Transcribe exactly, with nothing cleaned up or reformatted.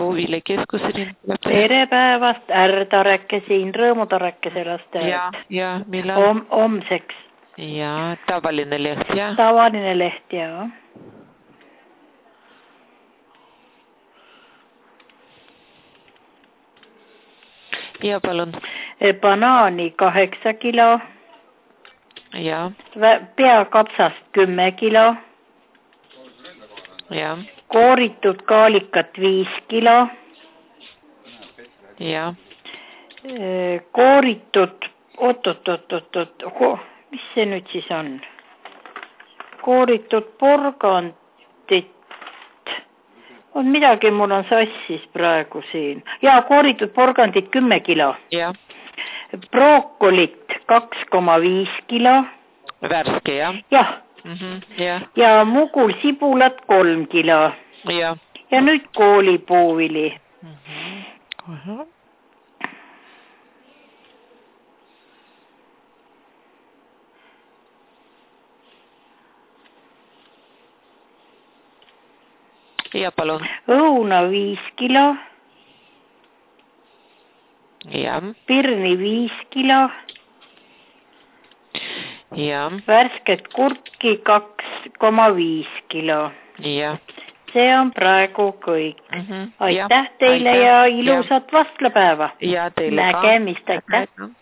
koolipuuviljakeskus. Tere päevast, R-Tareke siin, Rõõmutareke laste. Ja, ja, millal? Om, omseks. Ja, tavaline leht, ja. Tavaline leht, ja. Ja, palun. Banaani kaheksa kilo. Ja. Peakapsast kümme kilo. Ja. Kooritud kaalikat viis kilo. Ja. Kooritud, oot, oot, oot, oot, oot, mis see nüüd siis on? Kooritud porgandit. On midagi, mul on sassis praegu siin. Ja, kooritud porgandit kümme kilo. Ja. Brookolit kaks koma viis kilo. Värske, ja? Jah. Mm-hmm, ja. Ja mugul sibulat kolm kilo. Ja. Ja nüüd koolipuuvili. Mm-hmm. Aha. Ja, palun. Õuna viis kilo. Ja. Pirni viis kilo. Ja. Värsket kurki kaks koma viis kilo. Ja. See on praegu kõik. Mm-hmm. Aitäh ja. teile Aitäh. Ja ilusat vastlapäeva. Ja teile Nägemist, aitäh. Aitäh.